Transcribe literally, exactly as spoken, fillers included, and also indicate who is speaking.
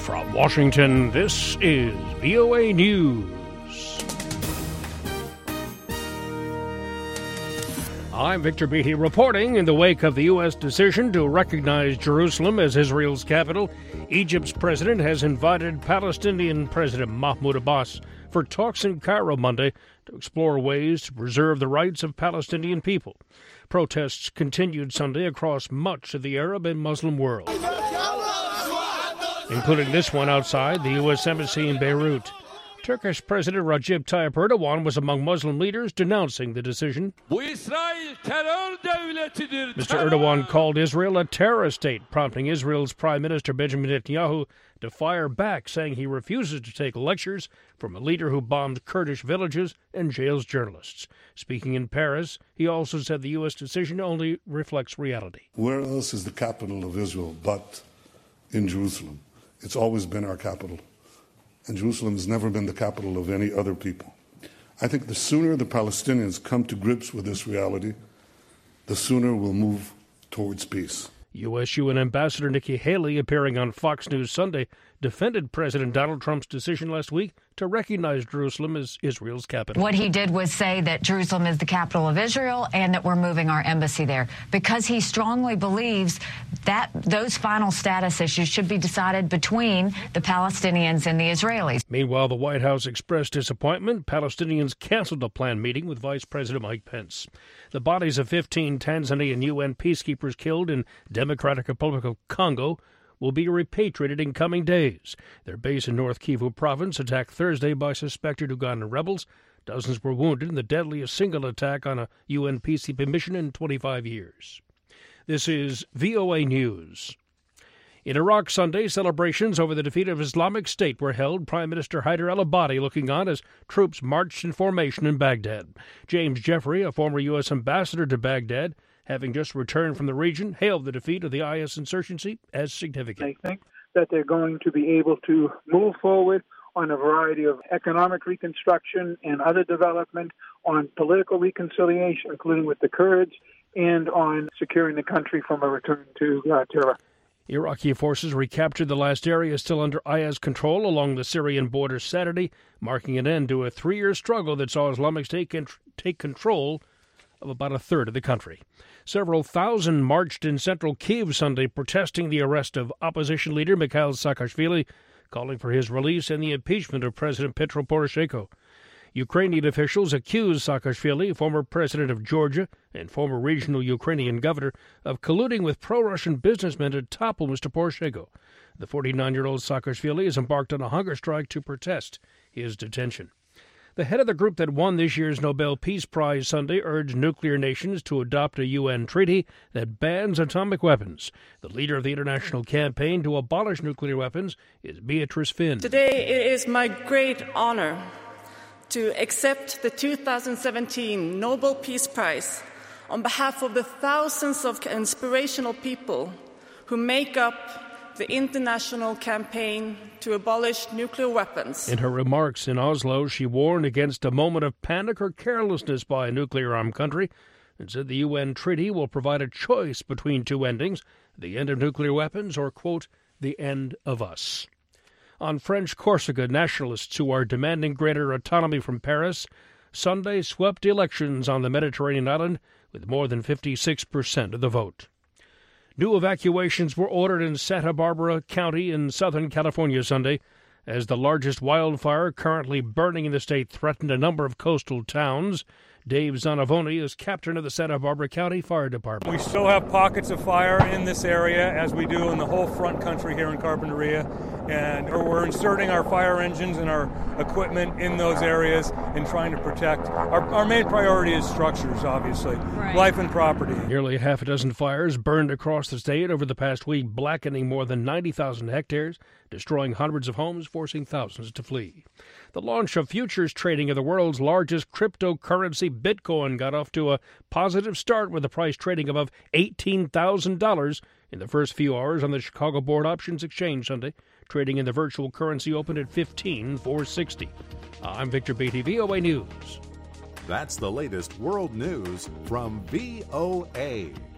Speaker 1: From Washington, this is V O A News. I'm Victor Beatty reporting. In the wake of the U S decision to recognize Jerusalem as Israel's capital, Egypt's president has invited Palestinian President Mahmoud Abbas for talks in Cairo Monday to explore ways to preserve the rights of Palestinian people. Protests continued Sunday across much of the Arab and Muslim world, including this one outside the U S Embassy in Beirut. Turkish President Recep Tayyip Erdogan was among Muslim leaders denouncing the decision. Mister Erdogan called Israel a terrorist state, prompting Israel's Prime Minister Benjamin Netanyahu to fire back, saying he refuses to take lectures from a leader who bombed Kurdish villages and jails journalists. Speaking in Paris, he also said the U S decision only reflects reality.
Speaker 2: Where else is the capital of Israel but in Jerusalem? It's always been our capital. And Jerusalem has never been the capital of any other people. I think the sooner the Palestinians come to grips with this reality, the sooner we'll move towards peace.
Speaker 1: U S U N Ambassador Nikki Haley, appearing on Fox News Sunday, defended President Donald Trump's decision last week to recognize Jerusalem as Israel's capital.
Speaker 3: What he did was say that Jerusalem is the capital of Israel and that we're moving our embassy there, because he strongly believes that those final status issues should be decided between the Palestinians and the Israelis.
Speaker 1: Meanwhile, the White House expressed disappointment. Palestinians canceled a planned meeting with Vice President Mike Pence. The bodies of fifteen Tanzanian U N peacekeepers killed in Democratic Republic of Congo will be repatriated in coming days. Their base in North Kivu province attacked Thursday by suspected Ugandan rebels. Dozens were wounded in the deadliest single attack on a U N peacekeeping mission in twenty-five years. This is V O A News. In Iraq Sunday, celebrations over the defeat of Islamic State were held. Prime Minister Haider al-Abadi looking on as troops marched in formation in Baghdad. James Jeffrey, a former U S ambassador to Baghdad, having just returned from the region, hailed the defeat of the I S insurgency as significant.
Speaker 4: I think that they're going to be able to move forward on a variety of economic reconstruction and other development, on political reconciliation, including with the Kurds, and on securing the country from a return to uh, terror.
Speaker 1: Iraqi forces recaptured the last area still under I S control along the Syrian border Saturday, marking an end to a three-year struggle that saw Islamic State take control of about a third of the country. Several thousand marched in central Kyiv Sunday protesting the arrest of opposition leader Mikhail Saakashvili, calling for his release and the impeachment of President Petro Poroshenko. Ukrainian officials accused Saakashvili, former president of Georgia and former regional Ukrainian governor, of colluding with pro-Russian businessmen to topple Mister Poroshenko. The forty-nine-year-old Saakashvili has embarked on a hunger strike to protest his detention. The head of the group that won this year's Nobel Peace Prize Sunday urged nuclear nations to adopt a U N treaty that bans atomic weapons. The leader of the international campaign to abolish nuclear weapons is Beatrice Finn.
Speaker 5: Today it is my great honor to accept the two thousand seventeen Nobel Peace Prize on behalf of the thousands of inspirational people who make up the international campaign to abolish nuclear weapons.
Speaker 1: In her remarks in Oslo, she warned against a moment of panic or carelessness by a nuclear-armed country and said the U N treaty will provide a choice between two endings, the end of nuclear weapons or, quote, the end of us. On French Corsica, nationalists who are demanding greater autonomy from Paris Sunday swept elections on the Mediterranean island with more than fifty-six percent of the vote. New evacuations were ordered in Santa Barbara County in Southern California Sunday as the largest wildfire currently burning in the state threatened a number of coastal towns. Dave Zanavoni is captain of the Santa Barbara County Fire Department.
Speaker 6: We still have pockets of fire in this area, as we do in the whole front country here in Carpinteria, and we're inserting our fire engines and our equipment in those areas and trying to protect. Our, our main priority is structures, obviously, right. Life and property.
Speaker 1: Nearly half a dozen fires burned across the state over the past week, blackening more than ninety thousand hectares, destroying hundreds of homes, forcing thousands to flee. The launch of futures trading of the world's largest cryptocurrency, Bitcoin, got off to a positive start with the price trading above eighteen thousand dollars in the first few hours on the Chicago Board Options Exchange Sunday. Trading in the virtual currency opened at fifteen thousand four hundred sixty dollars. I'm Victor Beatty, V O A News.
Speaker 7: That's the latest world news from V O A.